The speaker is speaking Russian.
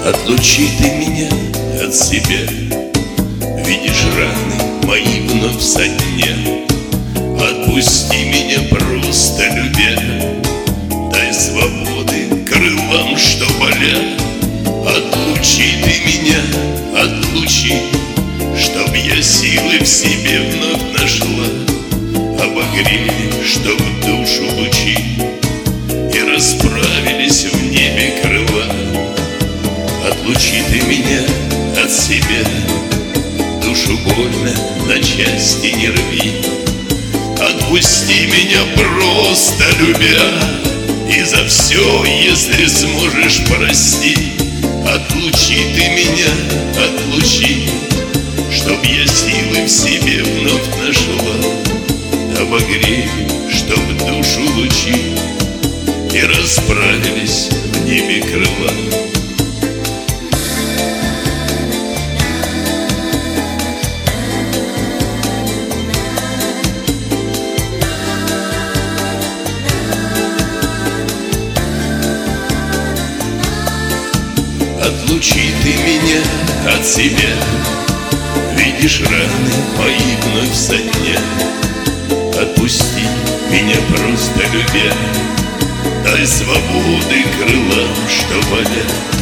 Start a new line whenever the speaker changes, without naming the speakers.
Отлучи ты меня от себя, видишь раны мои вновь со дня. Отпусти меня, просто любя, дай свободы крылам, что болят. Отлучи ты меня, отлучи, чтоб я силы в себе вновь нашла. Обогрели, чтоб душу лучи и расправились в небе крыла. Отлучи ты меня от себя, душу больно на части не рви. Отпусти меня, просто любя, и за все, если сможешь, прости. Отлучи ты меня, отлучи, чтоб я силы в себе вновь нашла. Обогрей, чтоб душу лучи и расправились в небе крыла. Отлучи ты меня от себя, видишь раны мои вновь со дня. Отпусти меня, просто любя, дай свободы крылам, что болят.